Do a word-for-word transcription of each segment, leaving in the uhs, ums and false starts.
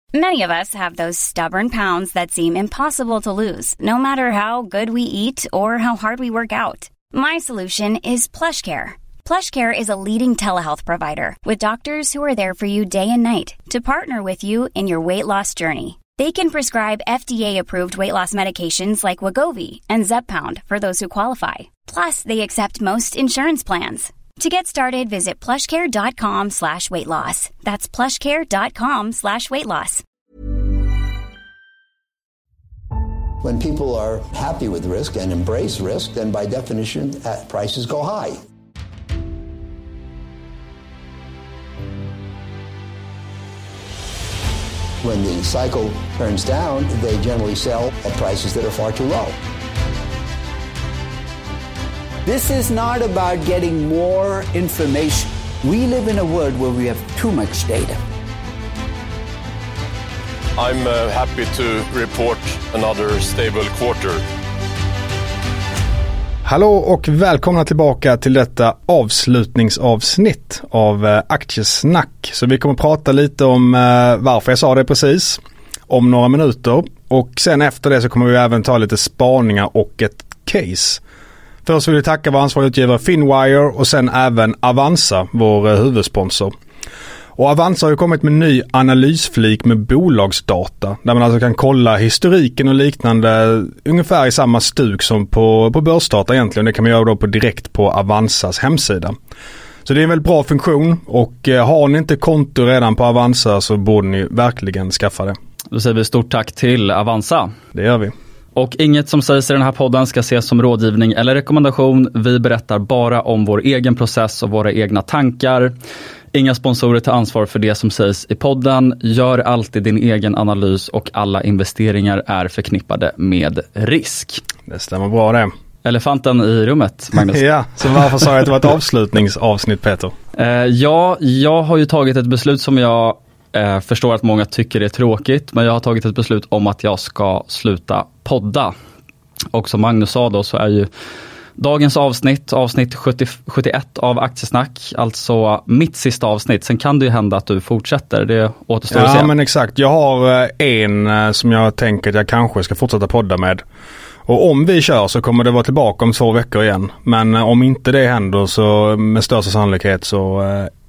Many of us have those stubborn pounds that seem impossible to lose, no matter how good we eat or how hard we work out. My solution is PlushCare. PlushCare is a leading telehealth provider with doctors who are there for you day and night to partner with you in your weight loss journey. They can prescribe F D A-approved weight loss medications like Wegovy and Zepbound for those who qualify. Plus, they accept most insurance plans. To get started, visit plushcare.com slash weight loss. That's plushcare.com slash weight loss. When people are happy with risk and embrace risk, then by definition, prices go high. When the cycle turns down, they generally sell at prices that are far too low. This is not about getting more information. We live in a world where we have too much data. I'm uh, happy to report another stable quarter. Hallå och välkomna tillbaka till detta avslutningsavsnitt av eh, Aktiesnack. Så vi kommer att prata lite om eh, varför jag sa det precis om några minuter. Och sen efter det så kommer vi även ta lite spaningar och ett case. Först vill vi tacka vår ansvarig utgivare Finwire och sen även Avanza, vår eh, huvudsponsor. Och Avanza har ju kommit med en ny analysflik med bolagsdata där man alltså kan kolla historiken och liknande ungefär i samma stuk som på, på börsdata egentligen. Det kan man göra då på direkt på Avanzas hemsida. Så det är en väldigt bra funktion och eh, har ni inte konto redan på Avanza så borde ni verkligen skaffa det. Då säger vi stort tack till Avanza. Det gör vi. Och inget som sägs i den här podden ska ses som rådgivning eller rekommendation. Vi berättar bara om vår egen process och våra egna tankar. Inga sponsorer tar ansvar för det som sägs i podden. Gör alltid din egen analys och alla investeringar är förknippade med risk. Det stämmer bra det. Elefanten i rummet, Magnus. Ja, så varför sa jag att det var ett avslutningsavsnitt, Peter? Uh, ja, jag har ju tagit ett beslut som jag uh, förstår att många tycker är tråkigt. Men jag har tagit ett beslut om att jag ska sluta podda. Och som Magnus sa då så är ju dagens avsnitt, avsnitt sjuttio, sjuttioett av Aktiesnack, alltså mitt sista avsnitt. Sen kan det ju hända att du fortsätter, det återstår att se. Ja, men exakt. Jag har en som jag tänker att jag kanske ska fortsätta podda med. Och om vi kör så kommer det vara tillbaka om två veckor igen. Men om inte det händer så med största sannolikhet så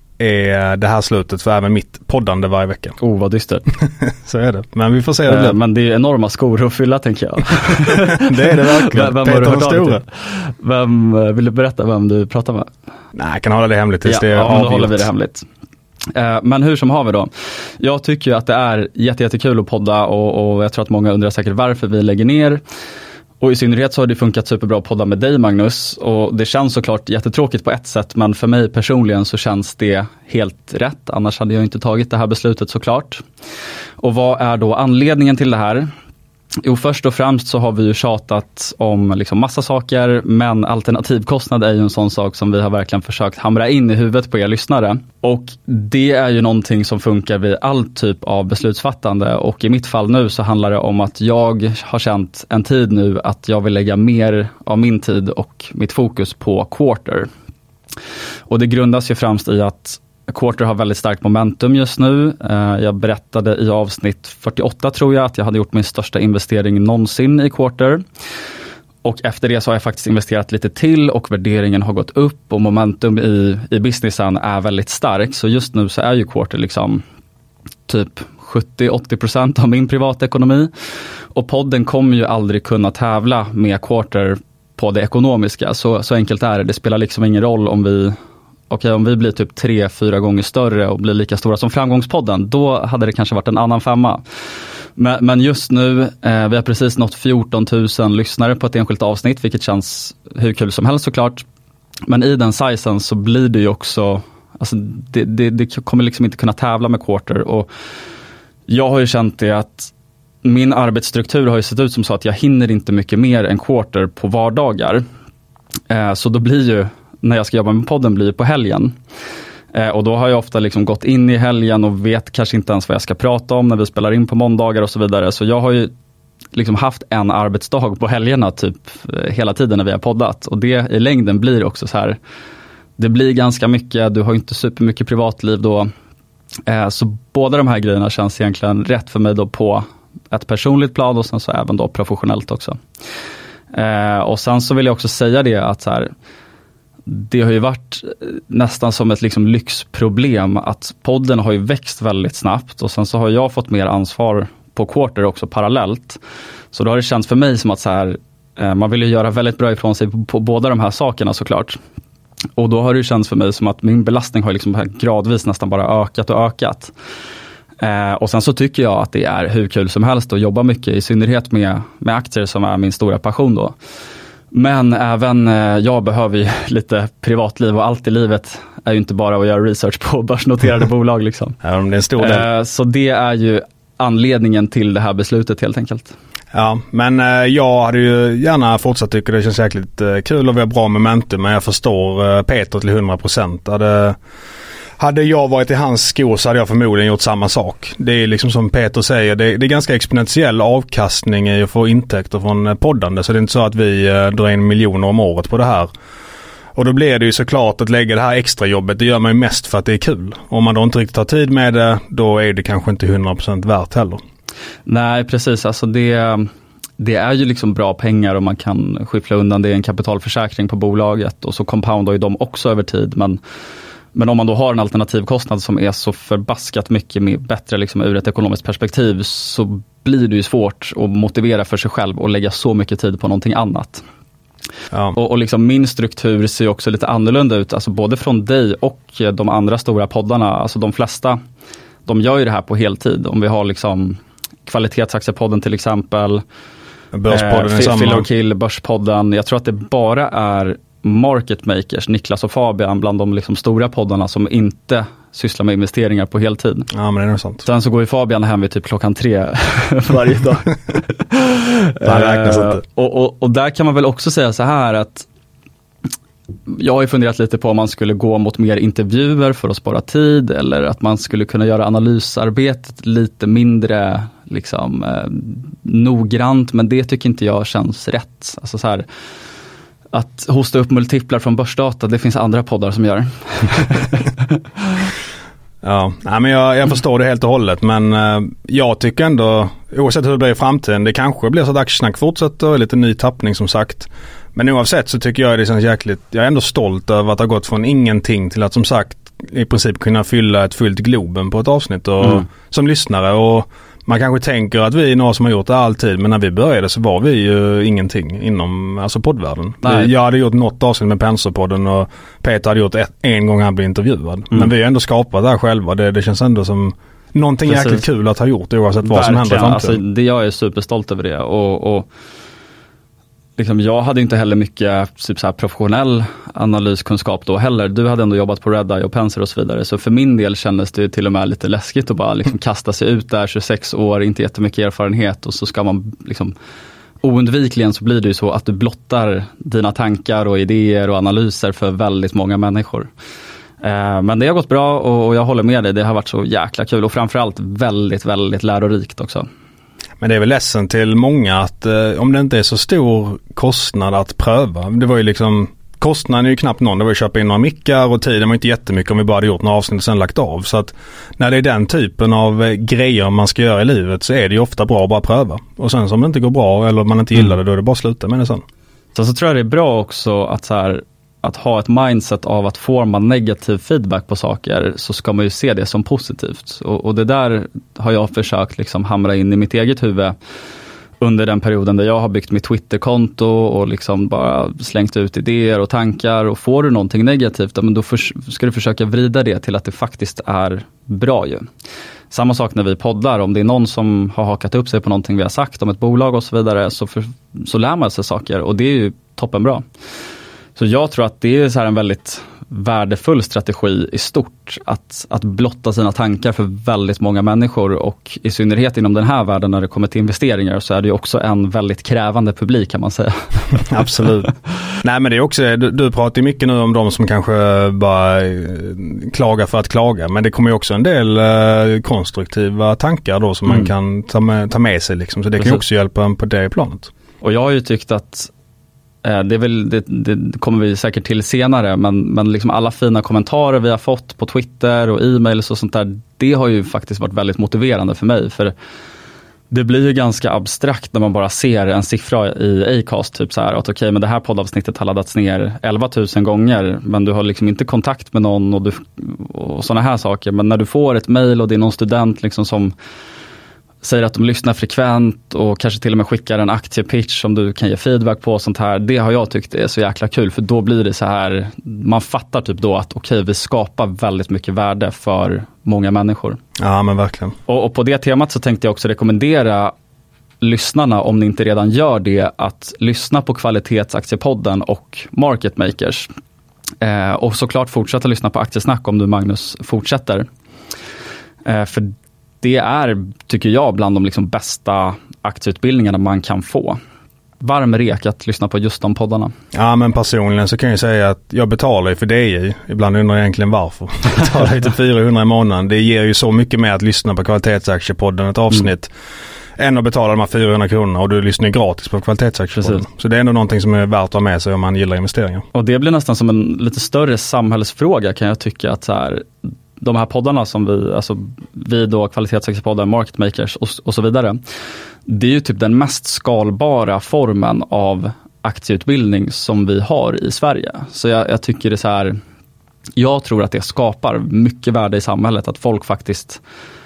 är det här slutet för även mitt poddande varje vecka. Oh, vad dystert. Så är det. Men vi får se. Det äh, men det är enorma skor att fylla, tänker jag. Det är det verkligen. Vem Peter den stora. Vem, vill du berätta vem du pratar med? Nej, jag kan hålla det hemligt tills ja, det är ja, avgjort. då håller vi det hemligt. Uh, men hur som har vi då? Jag tycker ju att det är jätte, jättekul att podda och, och jag tror att många undrar säkert varför vi lägger ner. Och i synnerhet så har det funkat superbra att podda med dig, Magnus. Och det känns såklart jättetråkigt på ett sätt. Men för mig personligen så känns det helt rätt. Annars hade jag inte tagit det här beslutet såklart. Och vad är då anledningen till det här? Jo, först och främst så har vi ju tjatat om liksom massa saker, men alternativkostnad är ju en sån sak som vi har verkligen försökt hamra in i huvudet på er lyssnare. Och det är ju någonting som funkar vid all typ av beslutsfattande, och i mitt fall nu så handlar det om att jag har känt en tid nu att jag vill lägga mer av min tid och mitt fokus på Quarter. Och det grundas ju främst i att Quarter har väldigt starkt momentum just nu. Jag berättade i avsnitt fyrtioåtta tror jag att jag hade gjort min största investering någonsin i Quarter. Och efter det så har jag faktiskt investerat lite till och värderingen har gått upp och momentum i, i businessen är väldigt stark. Så just nu så är ju Quarter liksom typ sjuttio till åttio procent av min privatekonomi. Och podden kommer ju aldrig kunna tävla med Quarter på det ekonomiska. Så, så enkelt är det. Det spelar liksom ingen roll om vi... Okej, om vi blir typ tre, fyra gånger större och blir lika stora som Framgångspodden, då hade det kanske varit en annan femma. Men, men just nu, eh, vi har precis nått fjorton tusen lyssnare på ett enskilt avsnitt, vilket känns hur kul som helst såklart. Men i den sizen så blir det ju också, alltså det, det, det kommer liksom inte kunna tävla med Quarter. Och jag har ju känt det att min arbetsstruktur har ju sett ut som så att jag hinner inte mycket mer än Quarter på vardagar. Eh, så då blir ju när jag ska jobba med podden blir på helgen. Eh, och då har jag ofta liksom gått in i helgen och vet kanske inte ens vad jag ska prata om när vi spelar in på måndagar och så vidare. Så jag har ju liksom haft en arbetsdag på helgerna typ eh, hela tiden när vi har poddat. Och det i längden blir också så här, det blir ganska mycket, du har inte supermycket privatliv då. Eh, så båda de här grejerna känns egentligen rätt för mig då på ett personligt plan och sen så även då professionellt också. Eh, och sen så vill jag också säga det att så här, det har ju varit nästan som ett liksom lyxproblem att podden har ju växt väldigt snabbt och sen så har jag fått mer ansvar på Quarter också parallellt. Så då har det känts för mig som att så här, eh, man vill ju göra väldigt bra ifrån sig på, på båda de här sakerna såklart. Och då har det känts för mig som att min belastning har liksom gradvis nästan bara ökat och ökat. Eh, och sen så tycker jag att det är hur kul som helst att jobba mycket, i synnerhet med, med aktier som är min stora passion då. Men även eh, jag behöver ju lite privatliv och allt i livet är ju inte bara att göra research på börsnoterade bolag liksom. Ja, det är en stor del. Eh, så det är ju anledningen till det här beslutet helt enkelt. Ja, men eh, jag hade ju gärna fortsatt tycka det känns jäkligt eh, kul och vi har bra momentum, men jag förstår eh, Peter till hundra procent. Hade, hade jag varit i hans skor så hade jag förmodligen gjort samma sak. Det är liksom som Peter säger, det, det är ganska exponentiell avkastning i att få intäkter från poddande, så det är inte så att vi eh, drar in miljoner om året på det här. Och då blir det ju såklart att lägga det här extra jobbet, det gör man ju mest för att det är kul. Om man då inte riktigt har tid med det, då är det kanske inte hundra procent värt heller. Nej, precis. Alltså det, det är ju liksom bra pengar och man kan skyffla undan det i en kapitalförsäkring på bolaget och så compoundar ju de också över tid. Men, men om man då har en alternativkostnad som är så förbaskat mycket mer, bättre liksom ur ett ekonomiskt perspektiv, så blir det ju svårt att motivera för sig själv och lägga så mycket tid på någonting annat. Ja. Och, och liksom min struktur ser ju också lite annorlunda ut, alltså både från dig och de andra stora poddarna. Alltså de flesta, de gör ju det här på heltid. Om vi har liksom Kvalitetsaktiepodden till exempel, Börspodden eh, Filler och Kill, Börspodden. Jag tror att det bara är market makers, Niklas och Fabian, bland de liksom stora poddarna som inte sysslar med investeringar på heltid. Ja, men det är nog sant. Sen så går ju Fabian hem vid typ klockan tre varje dag. eh, och, och, och där kan man väl också säga så här att jag har ju funderat lite på om man skulle gå mot mer intervjuer för att spara tid, eller att man skulle kunna göra analysarbetet lite mindre liksom, eh, noggrant, men det tycker inte jag känns rätt. Alltså så här, att hosta upp multiplar från börsdata, det finns andra poddar som gör. Ja, nej, men jag, jag förstår det helt och hållet, men eh, jag tycker ändå, oavsett hur det blir i framtiden, det kanske blir så att Aktiesnack fortsätter, lite ny tappning som sagt. Men oavsett så tycker jag det känns jäkligt, jag är ändå stolt över att ha gått från ingenting till att som sagt i princip kunna fylla ett fullt Globen på ett avsnitt och, mm. som lyssnare. Och man kanske tänker att vi är några som har gjort det alltid, men när vi började så var vi ju ingenting inom alltså poddvärlden. Nej. Jag hade gjort något avsnitt med Penserpodden och Peter hade gjort ett, en gång han blev intervjuad. Mm. Men vi har ändå skapat det här själva. Det, det känns ändå som någonting Precis. jäkligt kul att ha gjort oavsett vad som händer i framtiden. Alltså, det, jag är superstolt över det och, och liksom, jag hade inte heller mycket typ så här professionell analyskunskap då heller. Du hade ändå jobbat på Redeye och Penser och så vidare. Så för min del kändes det till och med lite läskigt att bara liksom kasta sig ut där, tjugosex år, inte jättemycket erfarenhet, och så ska man liksom oundvikligen så blir det ju så att du blottar dina tankar och idéer och analyser för väldigt många människor. Eh, men det har gått bra och, och jag håller med dig. Det har varit så jäkla kul och framförallt väldigt, väldigt lärorikt också. Men det är väl ledsen till många att eh, om det inte är så stor kostnad att pröva. Det var ju liksom, kostnaden är ju knappt någon. Det var ju att köpa in några mickar och tiden var inte jättemycket om vi bara hade gjort några avsnitt och sen lagt av. Så att när det är den typen av eh, grejer man ska göra i livet så är det ju ofta bra att bara pröva. Och sen som det inte går bra eller man inte gillar det, då är det bara att sluta med det sen. Så, så tror jag det är bra också att så här, att ha ett mindset av att får man negativ feedback på saker så ska man ju se det som positivt. Och, och det där har jag försökt liksom hamra in i mitt eget huvud under den perioden där jag har byggt mitt Twitterkonto och liksom bara slängt ut idéer och tankar. Och får du någonting negativt, men då för, ska du försöka vrida det till att det faktiskt är bra ju. Samma sak när vi poddar, om det är någon som har hakat upp sig på någonting vi har sagt om ett bolag och så vidare, så, för, så lär man sig saker och det är ju toppenbra. Så jag tror att det är så här en väldigt värdefull strategi i stort att, att blotta sina tankar för väldigt många människor, och i synnerhet inom den här världen när det kommer till investeringar så är det ju också en väldigt krävande publik kan man säga. Absolut. Nej, men det är också, du, du pratar ju mycket nu om de som kanske bara klagar för att klaga, men det kommer ju också en del eh, konstruktiva tankar då som mm. man kan ta med, ta med sig liksom, så det Precis. Kan ju också hjälpa en på det planet. Och jag har ju tyckt att Det, är väl, det, det kommer vi säkert till senare, men, men liksom alla fina kommentarer vi har fått på Twitter och e-mails och sånt där, det har ju faktiskt varit väldigt motiverande för mig. För det blir ju ganska abstrakt när man bara ser en siffra i Acast, typ så här, att okej, okay, men det här poddavsnittet har laddats ner elva tusen gånger, men du har liksom inte kontakt med någon och, du, och såna här saker. Men när du får ett mejl och det är någon student liksom som säger att de lyssnar frekvent och kanske till och med skickar en aktiepitch som du kan ge feedback på och sånt här. Det har jag tyckt är så jäkla kul, för då blir det så här, man fattar typ då att okej, okay, vi skapar väldigt mycket värde för många människor. Ja, men verkligen. Och, och på det temat så tänkte jag också rekommendera lyssnarna, om ni inte redan gör det, att lyssna på Kvalitetsaktiepodden och Market Makers. Eh, och såklart fortsätta lyssna på Aktiesnack om du, Magnus, fortsätter. Eh, för det är, tycker jag, bland de liksom bästa aktieutbildningarna man kan få. Varm rek att lyssna på just de poddarna. Ja, men personligen så kan jag säga att jag betalar ju för D I. Ibland undrar jag egentligen varför. Jag betalar ju till fyrahundra i månaden. Det ger ju så mycket mer att lyssna på Kvalitetsaktiepodden, ett avsnitt, mm. än att betala de här fyrahundra kronorna, och du lyssnar gratis på Kvalitetsaktiepodden. Precis. Så det är ändå någonting som är värt att ha med sig om man gillar investeringar. Och det blir nästan som en lite större samhällsfråga, kan jag tycka, att så här, de här poddarna som vi, alltså vi då, Kvalitetsaktiepodden, Market Makers och, och så vidare, det är ju typ den mest skalbara formen av aktieutbildning som vi har i Sverige. Så jag, jag tycker det är så här, jag tror att det skapar mycket värde i samhället, att folk faktiskt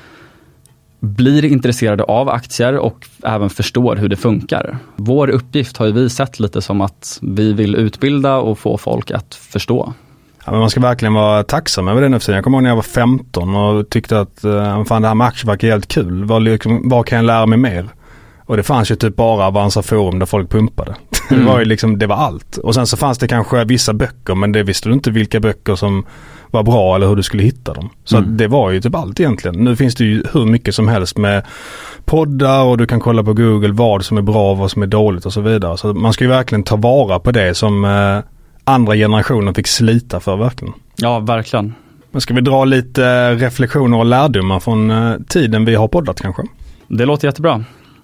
blir intresserade av aktier och även förstår hur det funkar. Vår uppgift har ju vi sett lite som att vi vill utbilda och få folk att förstå. Ja, men man ska verkligen vara tacksam över den uppsidan. Jag kommer ihåg när jag var femton och tyckte att uh, fan, det här med aktier verkar helt kul. Var, var kan jag lära mig mer? Och det fanns ju typ bara Avanza Forum där folk pumpade. Mm. Det var ju liksom, det var allt. Och sen så fanns det kanske vissa böcker, men det visste du inte vilka böcker som var bra eller hur du skulle hitta dem. Så mm. det var ju typ allt egentligen. Nu finns det ju hur mycket som helst med poddar, och du kan kolla på Google vad som är bra och vad som är dåligt och så vidare. Så man ska ju verkligen ta vara på det som uh, andra generationer fick slita för, verkligen. Ja, verkligen. Men ska vi dra lite reflektioner och lärdomar från uh, tiden vi har poddat kanske? Det låter jättebra.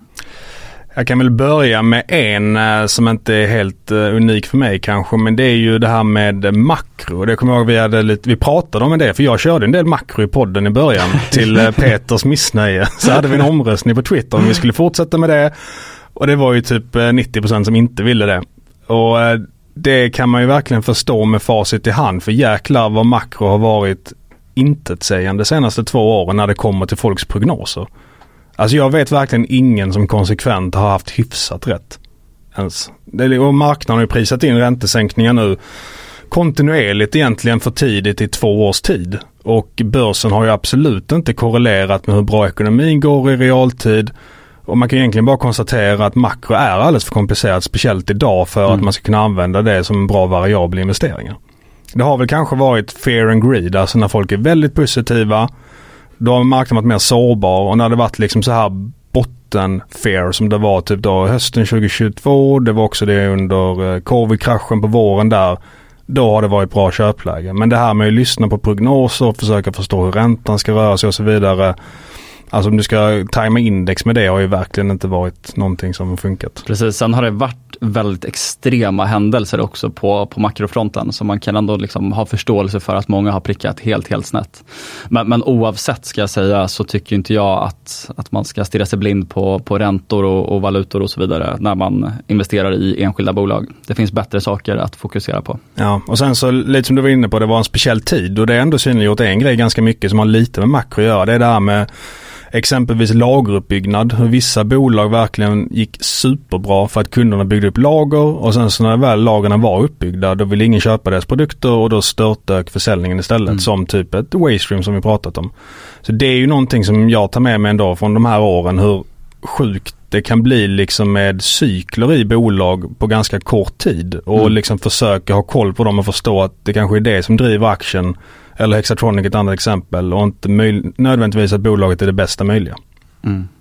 Jag kan väl börja med en uh, som inte är helt uh, unik för mig kanske, men det är ju det här med makro. Det kommer jag ihåg, vi, hade lite, vi pratade om det, för jag körde en del makro i podden i början till uh, Peters missnöje. Så hade vi en omröstning på Twitter om vi skulle fortsätta med det, och det var ju typ uh, nittio procent som inte ville det. Och uh, det kan man ju verkligen förstå med facit i hand, för jäklar vad makro har varit intetsägande de senaste två åren när det kommer till folks prognoser. Alltså jag vet verkligen ingen som konsekvent har haft hyfsat rätt ens. Det, och marknaden har ju prisat in räntesänkningar nu kontinuerligt egentligen för tidigt i två års tid. Och börsen har ju absolut inte korrelerat med hur bra ekonomin går i realtid. Och man kan egentligen bara konstatera att makro är alldeles för komplicerat, speciellt idag, för mm. att man ska kunna använda det som en bra variabel investeringar. Det har väl kanske varit fear and greed, alltså när folk är väldigt positiva, då har marknaden varit mer sårbar, och när det varit liksom så här botten fear som det var typ då hösten tjugohundratjugotvå, det var också det under covid-kraschen på våren där, då har det varit bra köpläge. Men det här med att lyssna på prognoser och försöka förstå hur räntan ska röra sig och så vidare, alltså om du ska tajma index med det, har ju verkligen inte varit någonting som har funkat. Precis, sen har det varit väldigt extrema händelser också på, på makrofronten, så man kan ändå liksom ha förståelse för att många har prickat helt, helt snett. Men, men oavsett ska jag säga, så tycker inte jag att, att man ska stirra sig blind på, på räntor och, och valutor och så vidare när man investerar i enskilda bolag. Det finns bättre saker att fokusera på. Ja, och sen så lite som du var inne på, det var en speciell tid, och det är ändå synliggjort en grej ganska mycket som har lite med makro att göra. Det är det här med exempelvis lageruppbyggnad, hur vissa bolag verkligen gick superbra för att kunderna byggde upp lager, och sen så när väl lagren var uppbyggda, då ville ingen köpa deras produkter, och då störtdök försäljningen istället, mm. som typ ett Waystream som vi pratat om. Så det är ju någonting som jag tar med mig ändå från de här åren, hur sjukt det kan bli liksom med cykler i bolag på ganska kort tid, och mm. liksom försöka ha koll på dem och förstå att det kanske är det som driver aktien, eller Hexatronic ett annat exempel, och inte möj- nödvändigtvis att bolaget är det bästa möjliga. Mm.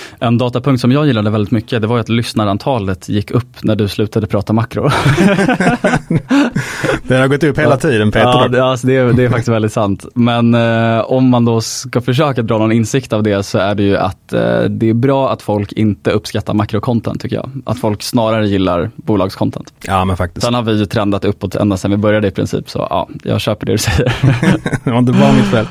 En datapunkt som jag gillade väldigt mycket, det var att lyssnarantalet gick upp när du slutade prata makro. Det har gått upp hela tiden, Peter. Ja, det, alltså det, är, det är faktiskt väldigt sant. Men eh, om man då ska försöka dra någon insikt av det, så är det ju att eh, det är bra att folk inte uppskattar makrocontent, tycker jag. Att folk snarare gillar bolagscontent. Ja, men faktiskt. Sen har vi ju trendat uppåt ända sedan vi började i princip, så ja, jag köper det du säger. Det var inte bara mitt fel.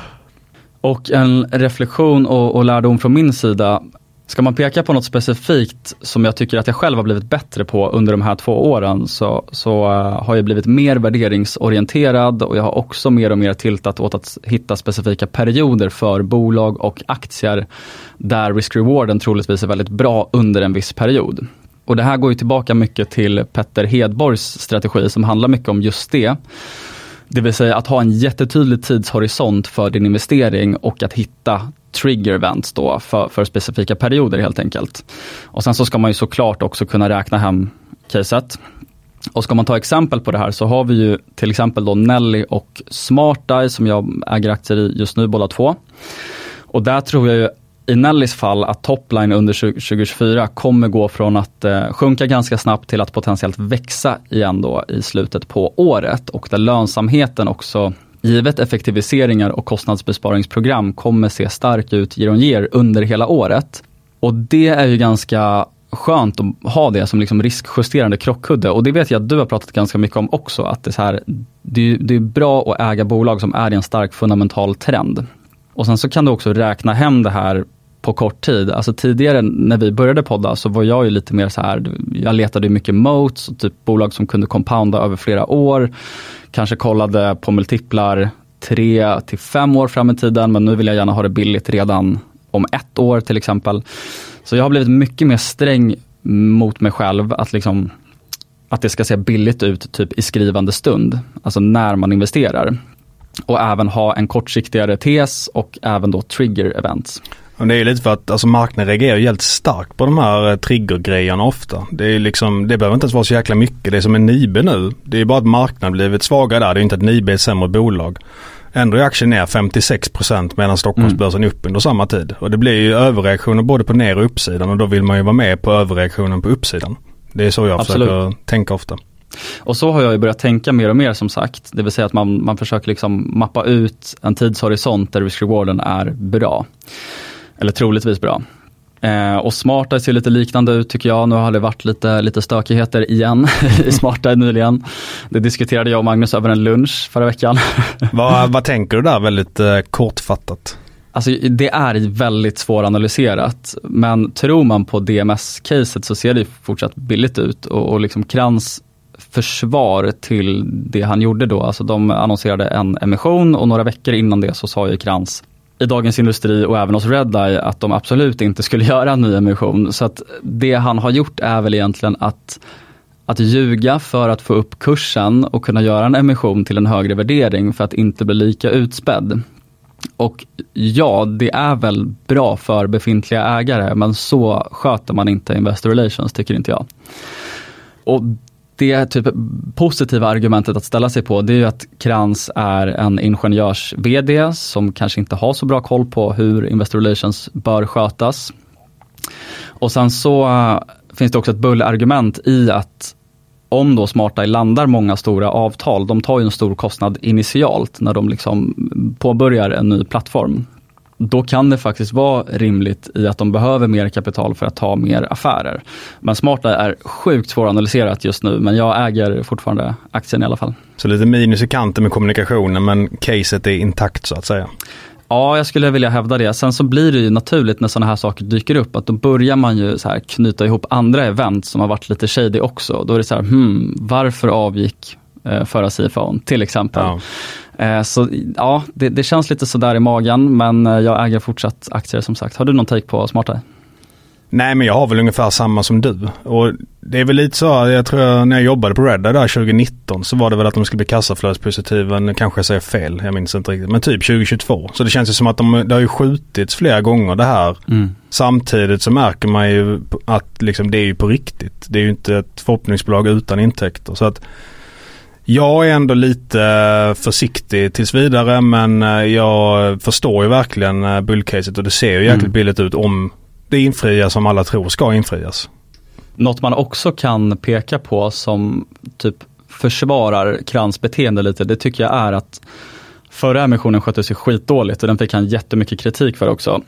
Och en reflektion och, och lärdom från min sida. Ska man peka på något specifikt som jag tycker att jag själv har blivit bättre på under de här två åren, så, så uh, har jag blivit mer värderingsorienterad, och jag har också mer och mer tiltat åt att hitta specifika perioder för bolag och aktier där risk-rewarden troligtvis är väldigt bra under en viss period. Och det här går ju tillbaka mycket till Petter Hedborgs strategi som handlar mycket om just det. Det vill säga att ha en jättetydlig tidshorisont för din investering och att hitta trigger events då för, för specifika perioder helt enkelt. Och sen så ska man ju såklart också kunna räkna hem caset. Och ska man ta exempel på det här, så har vi ju till exempel då Nelly och SmartEye som jag äger aktier i just nu båda två. Och där tror jag ju i Nellys fall att topline under tjugo tjugofyra kommer gå från att eh, sjunka ganska snabbt till att potentiellt växa igen då i slutet på året, och där lönsamheten också, givet effektiviseringar och kostnadsbesparingsprogram, kommer se stark ut year on year under hela året. Och det är ju ganska skönt att ha det som liksom riskjusterande krockkudde, och det vet jag att du har pratat ganska mycket om också, att det är, så här, det, det är bra att äga bolag som är i en stark fundamental trend. Och sen så kan du också räkna hem det här på kort tid. Alltså tidigare när vi började podda så var jag ju lite mer så här, jag letade mycket moats, typ bolag som kunde compounda över flera år. Kanske kollade på multiplar tre till fem år fram i tiden, men nu vill jag gärna ha det billigt redan om ett år till exempel. Så jag har blivit mycket mer sträng mot mig själv att liksom att det ska se billigt ut typ i skrivande stund, alltså när man investerar. Och även ha en kortsiktigare tes och även då trigger events. Och det är lite för att alltså, marknaden reagerar helt starkt på de här eh, triggergrejerna ofta. Det är liksom, det behöver inte ens vara så jäkla mycket. Det är som en Nibe nu. Det är bara att marknaden blivit svagare där. Det är inte att Nibe är ett sämre bolag. Ändå är aktien ner femtiosex procent medan Stockholmsbörsen är upp under samma tid. Och det blir ju överreaktioner både på ner- och uppsidan, och då vill man ju vara med på överreaktionen på uppsidan. Det är så jag Absolut. försöker tänka ofta. Och så har jag ju börjat tänka mer och mer, som sagt. Det vill säga att man, man försöker liksom mappa ut en tidshorisont där risk-rewarden är bra. Eller troligtvis bra. Eh, och SmartEye ser lite liknande ut tycker jag. Nu har det varit lite, lite stökigheter igen i SmartEye nyligen. Det diskuterade jag och Magnus över en lunch förra veckan. vad, vad tänker du där väldigt eh, kortfattat? Alltså det är väldigt svåranalyserat, men tror man på D M S-caset så ser det fortsatt billigt ut, och, och liksom Krantz försvar till det han gjorde då, alltså de annonserade en emission, och några veckor innan det så sa ju Krantz i Dagens Industri och även hos Redeye att de absolut inte skulle göra en ny emission. Så att det han har gjort är väl egentligen att, att ljuga för att få upp kursen och kunna göra en emission till en högre värdering för att inte bli lika utspädd. Och ja, det är väl bra för befintliga ägare, men så sköter man inte investor relations, tycker inte jag. Och det typ positiva argumentet att ställa sig på, det är ju att Krantz är en ingenjörs-vd som kanske inte har så bra koll på hur investor relations bör skötas. Och sen så uh, finns det också ett bullargument i att om då SmartEye landar många stora avtal, de tar ju en stor kostnad initialt när de liksom påbörjar en ny plattform. Då kan det faktiskt vara rimligt i att de behöver mer kapital för att ta mer affärer. Men SmartEye är sjukt svåranalyserat just nu, men jag äger fortfarande aktien i alla fall. Så lite minus i kanten med kommunikationen, men caset är intakt så att säga. Ja, jag skulle vilja hävda det. Sen så blir det ju naturligt när sådana här saker dyker upp, att då börjar man ju så här knyta ihop andra event som har varit lite shady också. Då är det så här, hmm, varför avgick eh, förra C F O:n till exempel? Ja. Eh, så ja, det, det känns lite sådär i magen, men eh, jag äger fortsatt aktier som sagt. Har du någon take på SmartEye? Nej, men jag har väl ungefär samma som du. Och det är väl lite så, jag tror när jag jobbade på Redeye där tjugonitton så var det väl att de skulle bli kassaflödespositiva, nu kanske jag säger fel, jag minns inte riktigt, men typ tjugohundratjugotvå. Så det känns ju som att de, det har ju skjutits flera gånger det här. Mm. Samtidigt så märker man ju att liksom det är ju på riktigt. Det är ju inte ett förhoppningsbolag utan intäkter. Så att jag är ändå lite försiktig tills vidare, men jag förstår ju verkligen bullcaset och det ser ju jäkligt mm. billigt ut om det infrias som alla tror ska infrias. Något man också kan peka på som typ försvarar Krantz beteende lite, det tycker jag är att förra emissionen skötte sig skitdåligt och den fick han jättemycket kritik för också.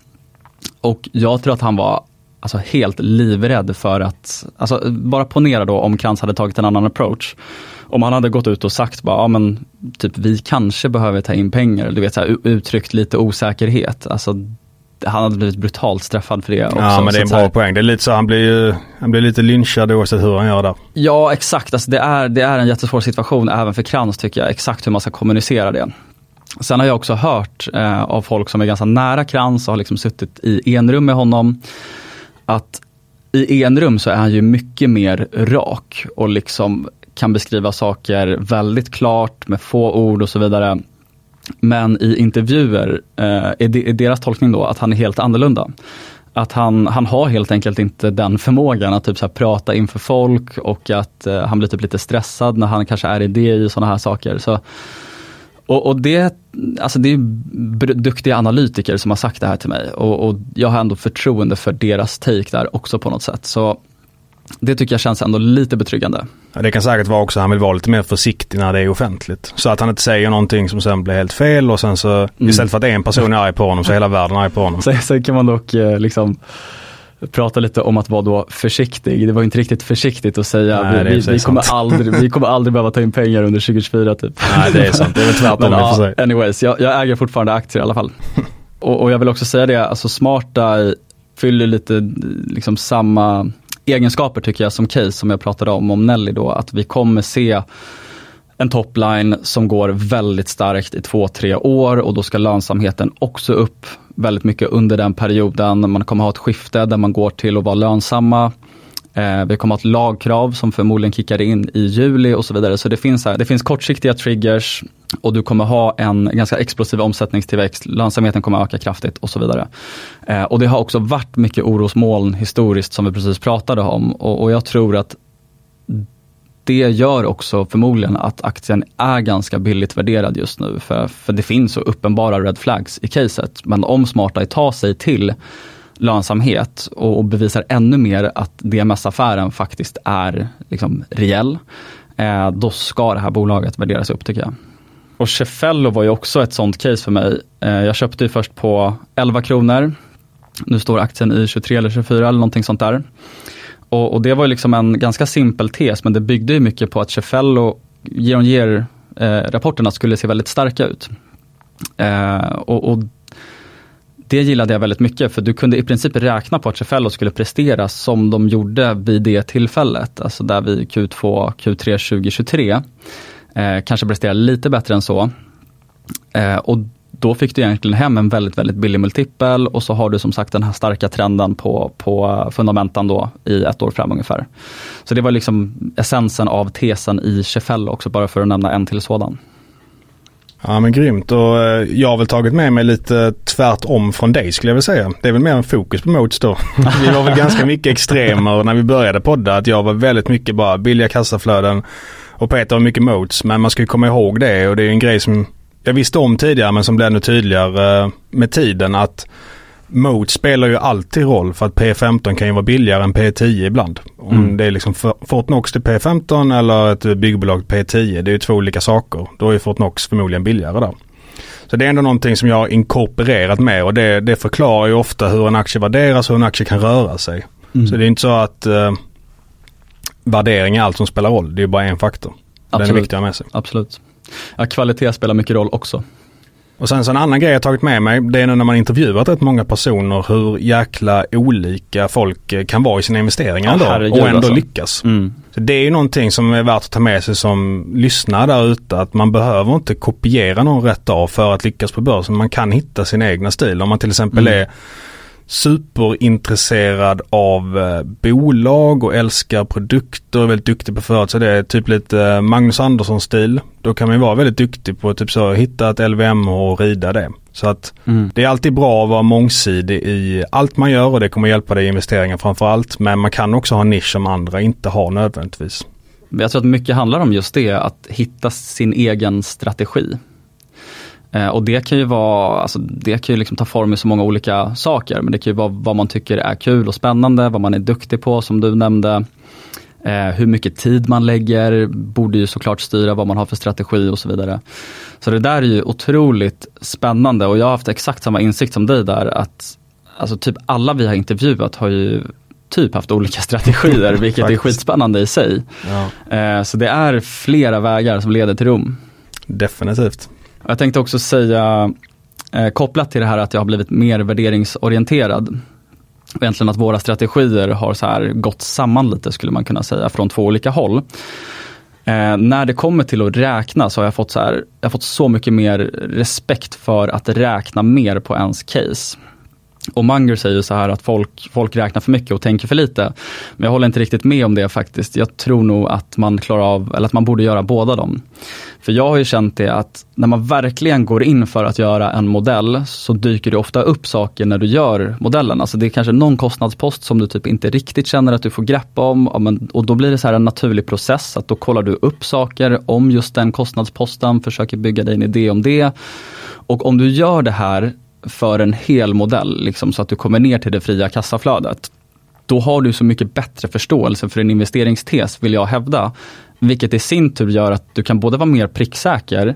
Och jag tror att han var alltså helt livrädd för att, alltså bara ponera då om Krantz hade tagit en annan approach. Om han hade gått ut och sagt bara, ja men typ vi kanske behöver ta in pengar, du vet så här, uttryckt lite osäkerhet. Alltså han hade blivit brutalt straffad för det också. Ja, men det är en bra här, poäng. Det är lite så, han blir ju, han blir lite lynchad oavsett hur han gör det. Ja, exakt. Alltså det är, det är en jättesvår situation även för Krantz tycker jag, exakt hur man ska kommunicera det. Sen har jag också hört eh, av folk som är ganska nära Krantz och har liksom suttit i enrum med honom, att i enrum så är han ju mycket mer rak och liksom kan beskriva saker väldigt klart med få ord och så vidare. Men i intervjuer eh, är, de, är deras tolkning då att han är helt annorlunda. Att han, han har helt enkelt inte den förmågan att typ så här prata inför folk och att eh, han blir typ lite stressad när han kanske är i det i sådana här saker. Så, och, och det, alltså det är duktiga analytiker som har sagt det här till mig och, och jag har ändå förtroende för deras take där också på något sätt. Så det tycker jag känns ändå lite betryggande. Ja, det kan säkert vara också att han vill vara lite mer försiktig när det är offentligt. Så att han inte säger någonting som sen blir helt fel och sen så mm. istället för att en person är arg på honom så är hela världen arg på honom. Så, så kan man dock eh, liksom prata lite om att vara då försiktig. Det var inte riktigt försiktigt att säga Nej, vi, vi, vi, kommer aldrig, vi kommer aldrig behöva ta in pengar under tjugo tjugofyra typ. Nej, det är sant. Det är väl tvärtom. Men, ja, anyways, jag, jag äger fortfarande aktier i alla fall. och, och jag vill också säga det, alltså Smarta fyller lite liksom samma egenskaper tycker jag som case som jag pratade om om Nelly då, att vi kommer se en topline som går väldigt starkt i två, tre år och då ska lönsamheten också upp väldigt mycket under den perioden. Man kommer ha ett skifte där man går till att vara lönsamma. Eh, vi kommer ha ett lagkrav som förmodligen kickar in i juli och så vidare. Så det finns, här, det finns kortsiktiga triggers och du kommer ha en ganska explosiv omsättningstillväxt. Lönsamheten kommer öka kraftigt och så vidare. Eh, och det har också varit mycket orosmoln historiskt som vi precis pratade om. Och, och jag tror att det gör också förmodligen att aktien är ganska billigt värderad just nu. För, för det finns så uppenbara red flags i caset. Men om Smarta tar sig till lönsamhet och, och bevisar ännu mer att D M S-affären faktiskt är liksom reell, eh, då ska det här bolaget värderas upp tycker jag. Och Cefello var ju också ett sånt case för mig. Eh, jag köpte ju först på elva kronor. Nu står aktien i tjugotre eller tjugofyra eller någonting sånt där. Och, och det var ju liksom en ganska simpel tes, men det byggde ju mycket på att Cefello year on year eh, rapporterna skulle se väldigt starka ut. Eh, och, och det gillade jag väldigt mycket, för du kunde i princip räkna på att Cefello skulle prestera som de gjorde vid det tillfället. Alltså där vid Q två, Q tre tjugohundratjugotre. Eh, kanske prestera lite bättre än så. Eh, och då fick du egentligen hem en väldigt, väldigt billig multipel och så har du som sagt den här starka trenden på, på fundamentan då i ett år fram ungefär. Så det var liksom essensen av tesen i Cefello också, bara för att nämna en till sådan. Ja, men grymt, och jag har väl tagit med mig lite tvärtom från dig skulle jag vilja säga. Det är väl mer en fokus på modes då. Vi var väl ganska mycket extremer när vi började podda, att jag var väldigt mycket bara billiga kassaflöden och Peter var mycket modes, men man ska ju komma ihåg det, och det är en grej som jag visste om tidigare men som blev ännu tydligare med tiden, att mode spelar ju alltid roll, för att P femton kan ju vara billigare än P tio ibland. Om mm. det är liksom Fortnox till P femton eller ett byggbolag till P tio, det är ju två olika saker. Då är Fortnox förmodligen billigare där. Så det är ändå någonting som jag har inkorporerat med, och det, det förklarar ju ofta hur en aktie värderas och hur en aktie kan röra sig. Mm. Så det är inte så att eh, värdering är allt som spelar roll, det är bara en faktor. Absolut. Den är viktig att ha med sig. Absolut. Ja, kvalitet spelar mycket roll också. Och sen så en annan grej jag tagit med mig, det är nu när man intervjuat rätt många personer hur jäkla olika folk kan vara i sina investeringar ja, ändå, och ändå alltså. lyckas. Mm. Så det är ju någonting som är värt att ta med sig som lyssnar där ute, att man behöver inte kopiera någon rätt av för att lyckas på börsen. Man kan hitta sin egna stil. Om man till exempel mm. är superintresserad av eh, bolag och älskar produkter och är väldigt duktig på företag, så det är typ lite eh, Magnus Andersson-stil. Då kan man ju vara väldigt duktig på typ så hitta ett L V M H och rida det. Så att mm. det är alltid bra att vara mångsidig i allt man gör, och det kommer hjälpa dig i investeringar framför allt. Men man kan också ha en nisch som andra inte har nödvändigtvis. Jag tror att mycket handlar om just det, att hitta sin egen strategi. Eh, och det kan ju vara, alltså det kan ju liksom ta form i så många olika saker, men det kan ju vara vad man tycker är kul och spännande, vad man är duktig på som du nämnde. Eh, hur mycket tid man lägger borde ju såklart styra vad man har för strategi och så vidare. Så det där är ju otroligt spännande, och jag har haft exakt samma insikt som dig där, att alltså typ alla vi har intervjuat har ju typ haft olika strategier, vilket är skitspännande i sig. Ja. Eh, så det är flera vägar som leder till Rom. Definitivt. Jag tänkte också säga, eh, kopplat till det här att jag har blivit mer värderingsorienterad. Egentligen att våra strategier har så här gått samman lite, skulle man kunna säga, från två olika håll. Eh, när det kommer till att räkna så har jag fått så här, jag har fått så mycket mer respekt för att räkna mer på ens case. Och Munger säger så här att folk, folk räknar för mycket och tänker för lite. Men jag håller inte riktigt med om det faktiskt. Jag tror nog att man klarar av, eller att man borde göra båda dem. För jag har ju känt det att när man verkligen går in för att göra en modell, så dyker det ofta upp saker när du gör modellen. Alltså det är kanske någon kostnadspost som du typ inte riktigt känner att du får grepp om. Och då blir det så här en naturlig process att då kollar du upp saker om just den kostnadsposten, försöker bygga dig en idé om det. Och om du gör det här för en hel modell, liksom, så att du kommer ner till det fria kassaflödet, då har du så mycket bättre förståelse för en investeringstes, vill jag hävda, vilket i sin tur gör att du kan både vara mer pricksäker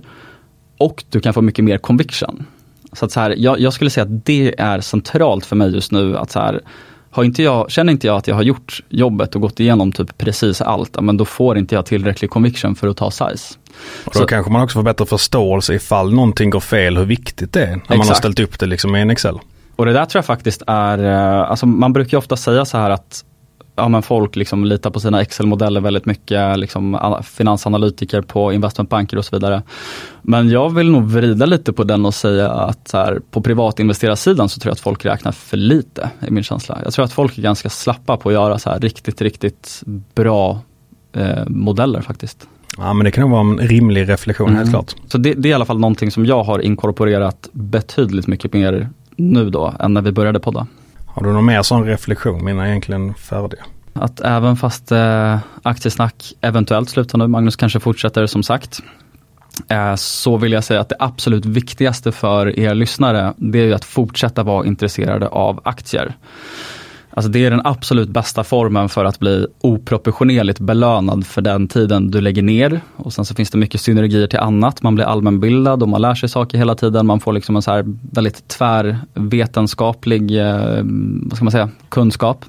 och du kan få mycket mer conviction. Så att så här, jag, jag skulle säga att det är centralt för mig just nu, att så här, har inte jag, känner inte jag att jag har gjort jobbet och gått igenom typ precis allt, men då får inte jag tillräcklig conviction för att ta size. Och då så, kanske man också får bättre förståelse ifall någonting går fel, hur viktigt det är när exakt. Man har ställt upp det liksom i en Excel. Och det där tror jag faktiskt är, alltså man brukar ju ofta säga så här att ja, men folk liksom litar på sina Excel-modeller väldigt mycket, liksom finansanalytiker på investmentbanker och så vidare. Men jag vill nog vrida lite på den och säga att så här, på privatinvesterarsidan så tror jag att folk räknar för lite, i min känsla. Jag tror att folk är ganska slappa på att göra så här riktigt, riktigt bra eh, modeller faktiskt. Ja, men det kan nog vara en rimlig reflektion, mm. helt klart. Så det, det är i alla fall någonting som jag har inkorporerat betydligt mycket mer nu då än när vi började podda. Har du någon mer sån reflektion? Mina är egentligen färdiga. Att även fast eh, aktiesnack eventuellt slutar nu, Magnus kanske fortsätter som sagt, eh, så vill jag säga att det absolut viktigaste för er lyssnare, det är ju att fortsätta vara intresserade av aktier. Alltså det är den absolut bästa formen för att bli oproportionerligt belönad för den tiden du lägger ner. Och sen så finns det mycket synergier till annat. Man blir allmänbildad och man lär sig saker hela tiden. Man får liksom en så här väldigt tvärvetenskaplig eh, vad ska man säga, kunskap.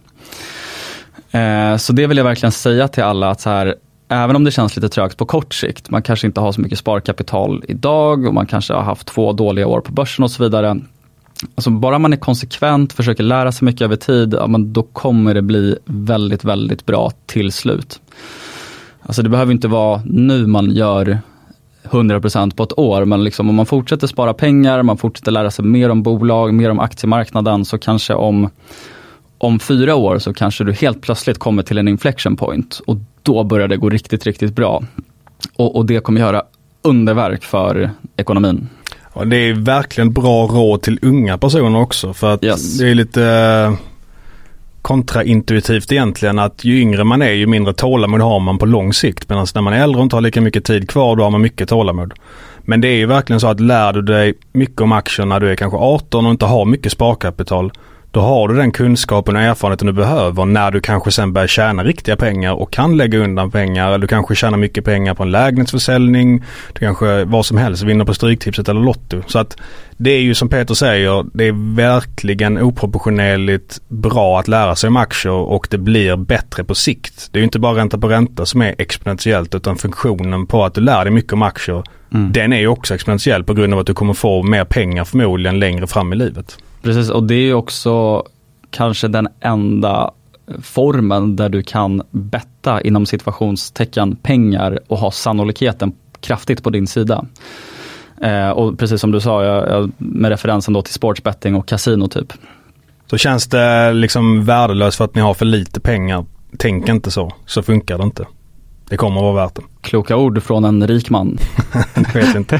Eh, så det vill jag verkligen säga till alla, att så här, även om det känns lite trögt på kort sikt, man kanske inte har så mycket sparkapital idag och man kanske har haft två dåliga år på börsen och så vidare. Alltså bara man är konsekvent, försöker lära sig mycket över tid, ja, men då kommer det bli väldigt, väldigt bra till slut. Alltså det behöver inte vara nu man gör hundra procent på ett år, men liksom om man fortsätter spara pengar, man fortsätter lära sig mer om bolag, mer om aktiemarknaden, så kanske om, om fyra år så kanske du helt plötsligt kommer till en inflection point och då börjar det gå riktigt, riktigt bra. Och, och det kommer göra underverk för ekonomin. Och det är verkligen bra råd till unga personer också, för att yes. det är lite kontraintuitivt egentligen att ju yngre man är, ju mindre tålamod har man på lång sikt, medan när man är äldre och inte har lika mycket tid kvar, då har man mycket tålamod. Men det är ju verkligen så att lär du dig mycket om aktier när du är kanske arton och inte har mycket sparkapital, då har du den kunskapen och erfarenheten du behöver när du kanske sen börjar tjäna riktiga pengar och kan lägga undan pengar, eller du kanske tjänar mycket pengar på en lägenhetsförsäljning, du kanske vad som helst vinner på Stryktipset eller Lotto. Så att det är ju som Peter säger, det är verkligen oproportionerligt bra att lära sig om aktier och det blir bättre på sikt. Det är ju inte bara ränta på ränta som är exponentiellt, utan funktionen på att du lär dig mycket om aktier, mm. den är ju också exponentiell på grund av att du kommer få mer pengar förmodligen längre fram i livet. Precis, och det är ju också kanske den enda formen där du kan betta inom situationstecken pengar och ha sannolikheten kraftigt på din sida. Eh, och precis som du sa, jag, jag, med referensen då till sportsbetting och kasino typ. Så känns det liksom värdelöst för att ni har för lite pengar, tänk inte så, så funkar det inte. Det kommer att vara värt det. Kloka ord från en rik man. Jag vet inte.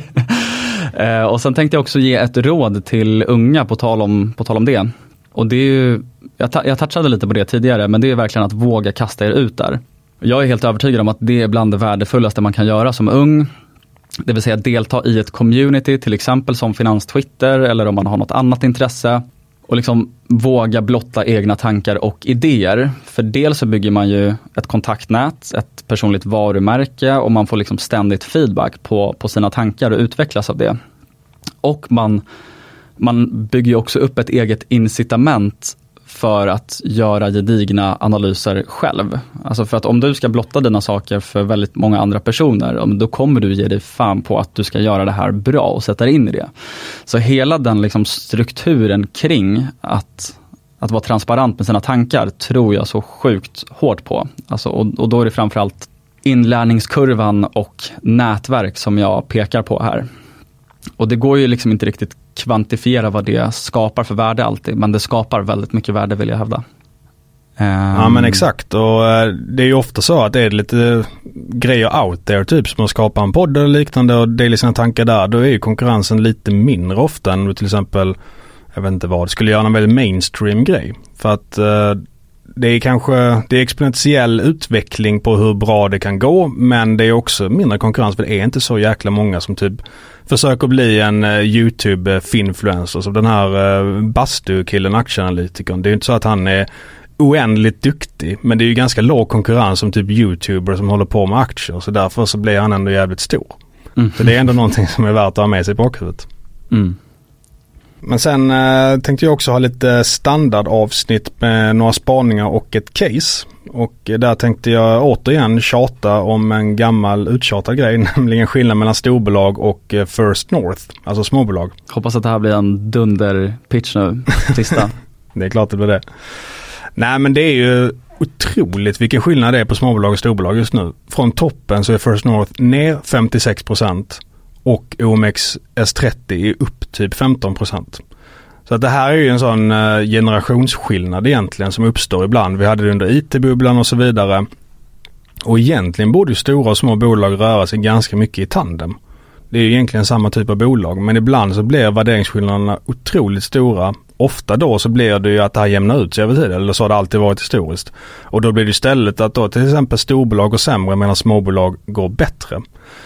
Eh, och sen tänkte jag också ge ett råd till unga på tal om, på tal om det. Och det är ju, jag, ta, jag touchade lite på det tidigare, men det är verkligen att våga kasta er ut där. Jag är helt övertygad om att det är bland det värdefullaste man kan göra som ung. Det vill säga delta i ett community, till exempel som Finanstwitter eller om man har något annat intresse. Och liksom våga blotta egna tankar och idéer. För dels så bygger man ju ett kontaktnät, ett personligt varumärke och man får liksom ständigt feedback på, på sina tankar och utvecklas av det. Och man, man bygger ju också upp ett eget incitament för att göra gedigna analyser själv. Alltså för att om du ska blotta dina saker för väldigt många andra personer, då kommer du ge dig fan på att du ska göra det här bra och sätta dig in i det. Så hela den liksom strukturen kring att, att vara transparent med sina tankar tror jag så sjukt hårt på. Alltså, och, och då är det framförallt inlärningskurvan och nätverk som jag pekar på här. Och det går ju liksom inte riktigt kvantifiera vad det skapar för värde alltid, men det skapar väldigt mycket värde, vill jag hävda. Um... Ja men exakt, och det är ju ofta så att det är lite grejer out there, typ som att skapa en podd eller liknande och dela sina tankar där, då är ju konkurrensen lite mindre ofta än till exempel, jag vet inte vad, skulle göra en väldigt mainstream grej. För att uh, det är kanske, det är exponentiell utveckling på hur bra det kan gå, men det är också mindre konkurrens för det är inte så jäkla många som typ försöker bli en uh, YouTube-finfluencer som den här uh, Bastu-killen, aktieanalytikern. Det är ju inte så att han är oändligt duktig, men det är ju ganska låg konkurrens som typ YouTuber som håller på med aktier, så därför så blir han ändå jävligt stor. Mm. Så det är ändå någonting som är värt att ha med sig i bakhuvudet. Mm. Men sen eh, tänkte jag också ha lite standardavsnitt med några spaningar och ett case. Och där tänkte jag återigen tjata om en gammal uttjatad grej, nämligen skillnad mellan storbolag och First North, alltså småbolag. Hoppas att det här blir en dunder-pitch nu, sista. Det är klart det blir det. Nej men det är ju otroligt vilken skillnad det är på småbolag och storbolag just nu. Från toppen så är First North ner femtiosex procent. Och O M X S trettio är upp typ femton procent. Så att det här är ju en sån uh, generationsskillnad egentligen som uppstår ibland. Vi hade det under I T-bubblan och så vidare. Och egentligen borde ju stora och små bolag röra sig ganska mycket i tandem. Det är ju egentligen samma typ av bolag. Men ibland så blir värderingsskillnaderna otroligt stora. Ofta då så blir det ju att det här jämnar ut sig över tid. Eller så har det alltid varit historiskt. Och då blir det istället att då till exempel storbolag går sämre medan småbolag går bättre.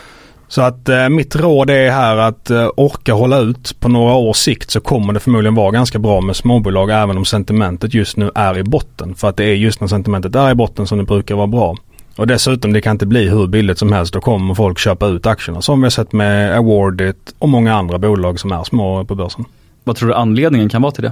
Så att eh, mitt råd är här att eh, orka hålla ut på några års sikt, så kommer det förmodligen vara ganska bra med småbolag även om sentimentet just nu är i botten. För att det är just när sentimentet är i botten som det brukar vara bra. Och dessutom det kan inte bli hur billigt som helst, då kommer folk köpa ut aktierna som vi har sett med Awardit och många andra bolag som är små på börsen. Vad tror du anledningen kan vara till det?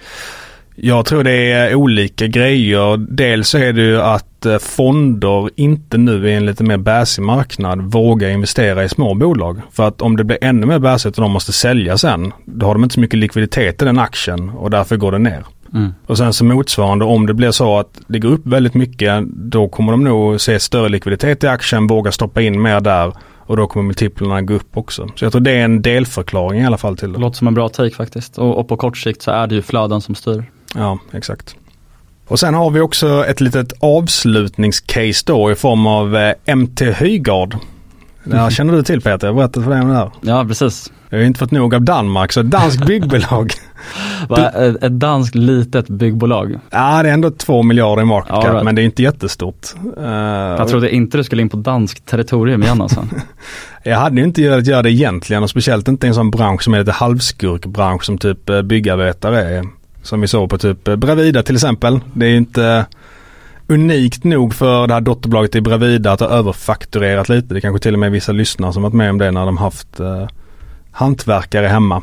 Jag tror det är olika grejer. Dels är det ju att fonder inte nu i en lite mer bäsig marknad vågar investera i små bolag. För att om det blir ännu mer bäsigt och de måste sälja sen, då har de inte så mycket likviditet i den aktien och därför går det ner. Mm. Och sen så motsvarande, om det blir så att det går upp väldigt mycket, då kommer de nog se större likviditet i aktien, våga stoppa in mer där och då kommer multiplarna gå upp också. Så jag tror det är en delförklaring i alla fall till det. Det låter som en bra take faktiskt. Och, och på kort sikt så är det ju flöden som styr. Ja, exakt. Och sen har vi också ett litet avslutningscase då i form av eh, M T Højgaard. Det här känner du till, Peter, jag berättade för dig om det här. Ja, precis. Jag har inte fått nog av Danmark, så dansk byggbolag. Va, ett danskt litet byggbolag? Ja, det är ändå två miljarder i market cap, ja, right. Men det är inte jättestort. Uh, jag trodde inte du skulle in på dansk territorium igen alltså. Jag hade ju inte velat göra det egentligen, och speciellt inte i en sån bransch som är lite halvskurkbransch som typ byggarbetare är. Som vi såg på typ Bravida till exempel. Det är ju inte unikt nog för det här dotterbolaget i Bravida att ha överfakturerat lite. Det kanske till och med vissa lyssnare som varit med om det när de haft uh, hantverkare hemma.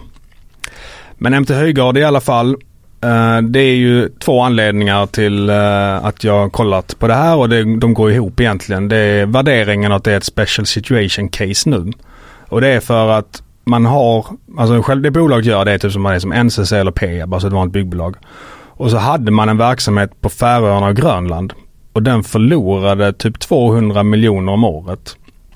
Men M T Højgaard i alla fall, uh, det är ju två anledningar till uh, att jag har kollat på det här, och det, de går ihop egentligen. Det är värderingen att det är ett special situation case nu. Och det är för att man har, alltså själv det bolaget gör det är typ som man är som N C C eller P E A B, alltså ett vanligt byggbolag. Och så hade man en verksamhet på Färöarna och Grönland, och den förlorade typ tvåhundra miljoner om året.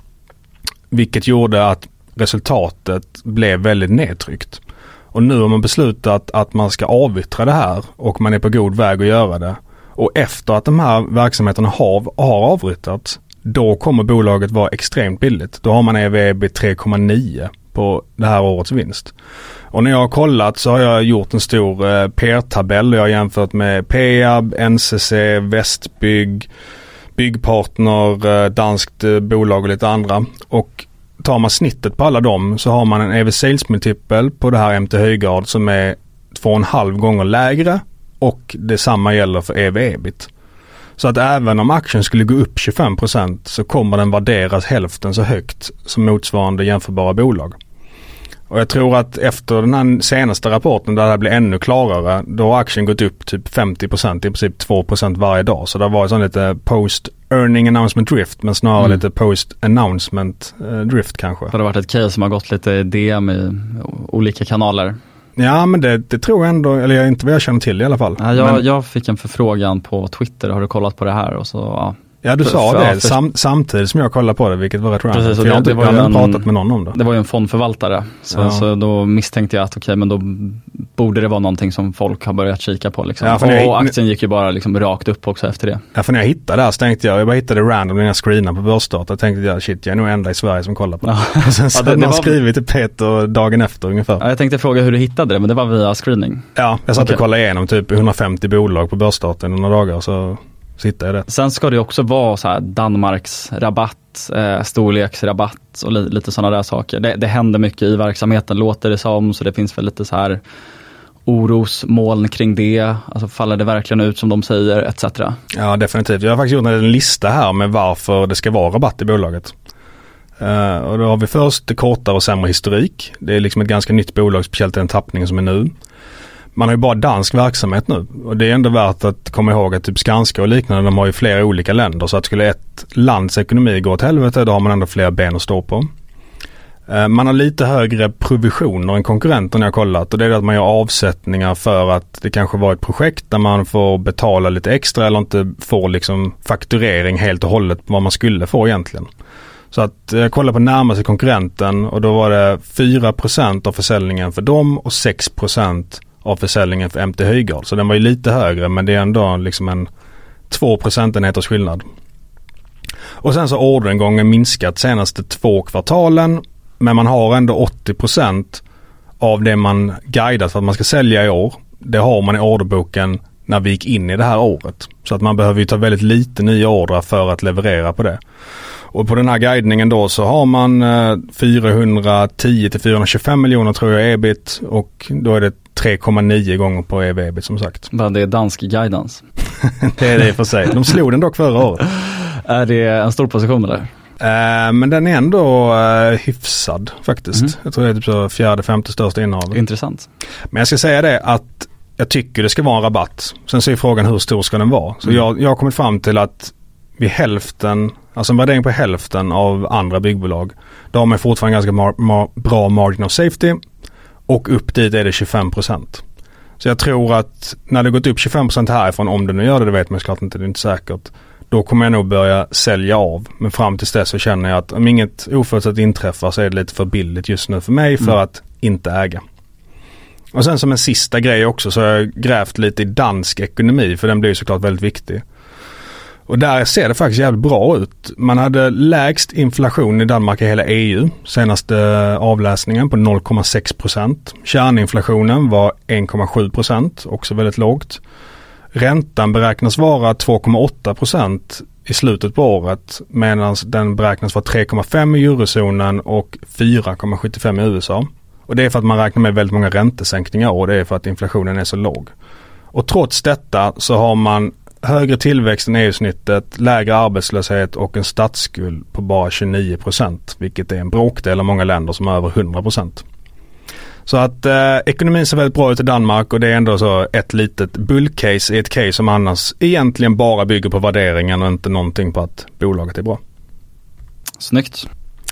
Vilket gjorde att resultatet blev väldigt nedtryckt. Och nu har man beslutat att man ska avyttra det här, och man är på god väg att göra det. Och efter att de här verksamheterna har, har avyttrats, då kommer bolaget vara extremt billigt. Då har man E V B tre komma nio på det här årets vinst. Och när jag har kollat så har jag gjort en stor eh, P R-tabell, och jag har jämfört med P E A B, N C C, Västbygg, Byggpartner, eh, danskt eh, bolag och lite andra. Och tar man snittet på alla dem så har man en E V sales multipel på det här M T Höjgaard som är två och en halv gånger lägre, och detsamma gäller för E V ebit. Så att även om aktien skulle gå upp tjugofem procent så kommer den värderas hälften så högt som motsvarande jämförbara bolag. Och jag tror att efter den här senaste rapporten där det blir ännu klarare, då har aktien gått upp typ femtio procent, i princip två procent varje dag. Så det var sån lite post-earning announcement drift, men snarare mm. lite post-announcement eh, drift kanske. Det har varit ett case som har gått lite D M i olika kanaler. Ja, men det, det tror jag ändå, eller jag inte vad jag känner till i alla fall. Ja, jag, men, jag fick en förfrågan på Twitter, har du kollat på det här? Och så, ja. Ja, du för, sa för, det för, sam, samtidigt som jag kollade på det, vilket var rätt random. Precis, för jag, det, det var jag hade en, pratat med någon om det. Det var ju en fondförvaltare, så, ja. så då misstänkte jag att okej, okay, men då borde det vara någonting som folk har börjat kika på. Liksom. Ja, och jag, aktien gick ju bara liksom rakt upp också efter det. Ja, för när jag hittade det här så tänkte jag, jag bara hittade random när jag screenade på börsstart. Jag tänkte jag, shit, jag är nog enda i Sverige som kollar på det. Ja. Och sen så ja, det, det var skrivit till Peter dagen efter ungefär. Ja, jag tänkte fråga hur du hittade det, men det var via screening. Ja, jag satt okay. och kollade igenom typ hundrafemtio bolag på börsstarten i några dagar, så sitter jag det. Sen ska det också vara så här Danmarks rabatt, eh, storleksrabatt och li- lite sådana där saker. Det, det händer mycket i verksamheten, låter det som, så det finns väl lite så här orosmoln kring det. Alltså faller det verkligen ut som de säger, et cetera. Ja, definitivt. Jag har faktiskt gjort en lista här med varför det ska vara rabatt i bolaget. Uh, och då har vi först kortare och sämre historik. Det är liksom ett ganska nytt bolag, speciellt den tappningen som är nu. Man har ju bara dansk verksamhet nu, och det är ändå värt att komma ihåg att typ Skanska och liknande, de har ju flera olika länder, så att skulle ett lands ekonomi gå åt helvete, då har man ändå fler ben att stå på. Man har lite högre provisioner än konkurrenterna jag har kollat, och det är att man gör avsättningar för att det kanske var ett projekt där man får betala lite extra eller inte får liksom fakturering helt och hållet på vad man skulle få egentligen. Så att jag kollade på närmaste konkurrenten, och då var det fyra procent av försäljningen för dem och sex procent av försäljningen för M T Höjgaard. Så den var ju lite högre, men det är ändå liksom en två procentenheters skillnad. Och sen så har orderingången minskat senaste två kvartalen, men man har ändå åttio procent av det man guidat för att man ska sälja i år. Det har man i orderboken när vi gick in i det här året. Så att man behöver ju ta väldigt lite nya ordrar för att leverera på det. Och på den här guidningen då så har man fyrahundratio till fyrahundratjugofem miljoner tror jag ebit, och då är det tre komma nio gånger på E V ebit som sagt. Men det är dansk guidance. Det är det för sig. De slog den dock förra året. Är det en stor position eller? Uh, men den är ändå uh, hyfsad faktiskt. Mm. Jag tror det är typ så fjärde, femte största innehav. Intressant. Men jag ska säga det att jag tycker det ska vara en rabatt. Sen så är frågan hur stor ska den vara. Så mm. jag, jag har kommit fram till att vid hälften, alltså en värdering på hälften av andra byggbolag, då har man fortfarande ganska mar- mar- bra margin of safety, och upp dit är det tjugofem procent. Så jag tror att när det gått upp tjugofem procent härifrån, om det nu gör det, det vet man såklart inte, det är inte säkert, då kommer jag nog börja sälja av. Men fram till dess så känner jag att om inget oförutsett inträffar så är det lite för billigt just nu för mig för mm. att inte äga. Och sen som en sista grej också så har jag grävt lite i dansk ekonomi, för den blir ju såklart väldigt viktig. Och där ser det faktiskt jävligt bra ut. Man hade lägst inflation i Danmark i hela E U senaste avläsningen på noll komma sex procent. Kärninflationen var en komma sju procent, också väldigt lågt. Räntan beräknas vara två komma åtta procent i slutet på året, medan den beräknas vara tre komma fem i eurozonen och fyra komma sjuttiofem i U S A. Och det är för att man räknar med väldigt många räntesänkningar, och det är för att inflationen är så låg. Och trots detta så har man högre tillväxt än E U-snittet, lägre arbetslöshet och en statsskuld på bara tjugonio procent, vilket är en bråkdel av många länder som har över hundra procent. Så att eh, ekonomin ser väldigt bra ut i Danmark, och det är ändå så ett litet bullcase i ett case som annars egentligen bara bygger på värderingen och inte någonting på att bolaget är bra. Snyggt.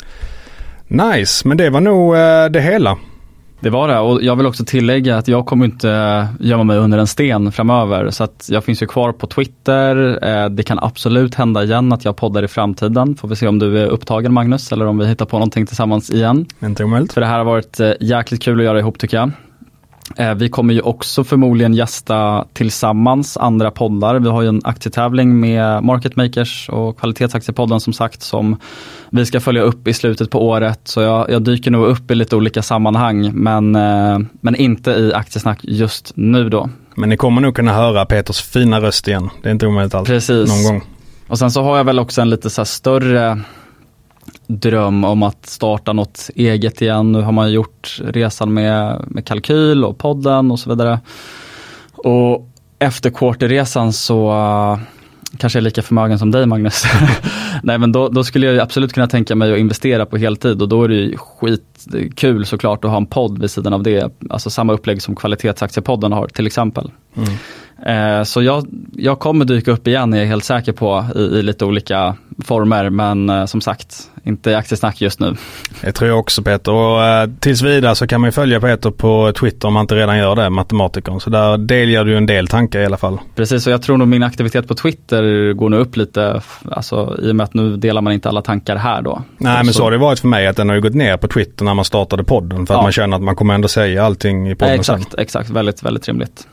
Nice, men det var nog eh, det hela. Det var det, och jag vill också tillägga att jag kommer inte gömma mig under en sten framöver, så att jag finns ju kvar på Twitter. Det kan absolut hända igen att jag poddar i framtiden. Får vi se om du är upptagen, Magnus, eller om vi hittar på någonting tillsammans igen. Inte omöjligt. För det här har varit jäkligt kul att göra ihop, tycker jag. Vi kommer ju också förmodligen gästa tillsammans andra poddar. Vi har ju en aktietävling med Market Makers och Kvalitetsaktiepodden som sagt, som vi ska följa upp i slutet på året. Så jag, jag dyker nog upp i lite olika sammanhang, men, men inte i aktiesnack just nu då. Men ni kommer nog kunna höra Peters fina röst igen. Det är inte omöjligt alls. Precis. Någon gång. Och sen så har jag väl också en lite så här större dröm om att starta något eget igen. Nu har man gjort resan med, med kalkyl och podden och så vidare. Och efter quarterresan så uh, kanske jag är lika förmögen som dig, Magnus. Nej, men då, då skulle jag absolut kunna tänka mig att investera på heltid, och då är det ju skitkul såklart att ha en podd vid sidan av det. Alltså samma upplägg som Kvalitetsaktiepodden har till exempel. Mm. Eh, så jag, jag kommer dyka upp igen, är jag helt säker på, i, i lite olika former, men eh, som sagt, inte i aktiesnack just nu. Det tror jag också, Peter. Och eh, tills vidare så kan man ju följa Peter på Twitter om man inte redan gör det, matematikern. Så där delar du ju en del tankar i alla fall. Precis, och jag tror nog min aktivitet på Twitter går nu upp lite, alltså i och med att nu delar man inte alla tankar här då. Nej, och men så, så har det varit för mig, att den har ju gått ner på Twitter när man startade podden, för att ja. man känner att man kommer ändå säga allting i podden. Exakt, sen. exakt, väldigt, väldigt rimligt.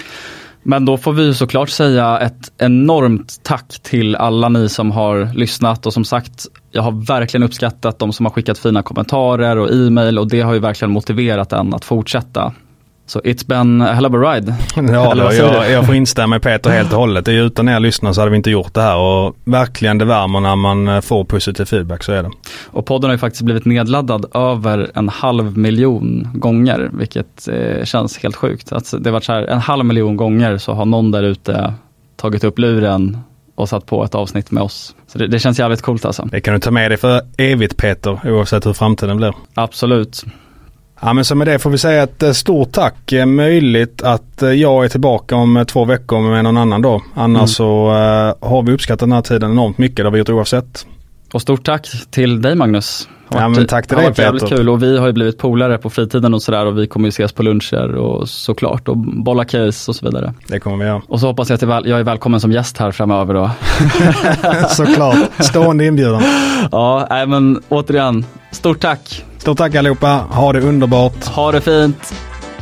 Men då får vi såklart säga ett enormt tack till alla ni som har lyssnat, och som sagt, jag har verkligen uppskattat de som har skickat fina kommentarer och e-mail, och det har ju verkligen motiverat en att fortsätta. Så it's been a hell of a ride. Ja, då, jag, jag får instämma med Peter helt och hållet. Det är utan er lyssnare så hade vi inte gjort det här, och verkligen det värmer när man får positiv feedback, så är det. Och podden har ju faktiskt blivit nedladdad över en halv miljon gånger, vilket eh, känns helt sjukt. Alltså, det har varit så här, en halv miljon gånger så har någon där ute tagit upp luren och satt på ett avsnitt med oss. Så det, det känns jävligt coolt alltså. Det kan du ta med dig för evigt, Peter, oavsett hur framtiden blir. Absolut. Ja, men så med det får vi säga ett stort tack. Möjligt att jag är tillbaka om två veckor med någon annan då. Annars mm. så uh, har vi uppskattat den här tiden enormt mycket. Det har vi gjort oavsett. Och stort tack till dig, Magnus. Ja, men tack till dig, Peter. Det har varit jävligt kul, och vi har ju blivit polare på fritiden och sådär, och vi kommer ju ses på luncher och såklart, och bolla case och så vidare. Det kommer vi göra. Och så hoppas jag att jag är välkommen som gäst här framöver då. Såklart, stående inbjudan. Ja, nej, men återigen, stort tack. Stort tack allihopa, ha det underbart. Ha det fint.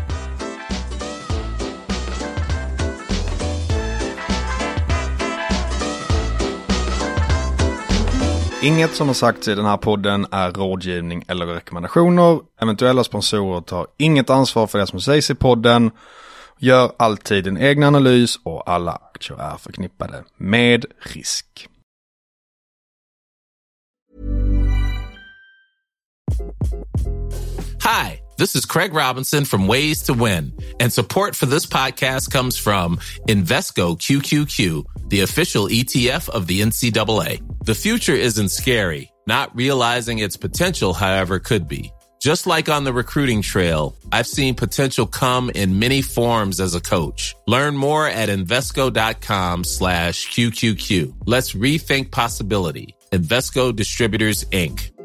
Inget som har sagts i den här podden är rådgivning eller rekommendationer. Eventuella sponsorer tar inget ansvar för det som sägs i podden. Gör alltid en egen analys, och alla aktier är förknippade med risk. Hi, this is Craig Robinson from Ways to Win, and support for this podcast comes from Invesco Q Q Q, the official E T F of the N C double A. The future isn't scary. Not realizing its potential, however, could be. Just like on the recruiting trail, I've seen potential come in many forms as a coach. Learn more at Invesco.com slash QQQ. Let's rethink possibility. Invesco Distributors, Incorporated.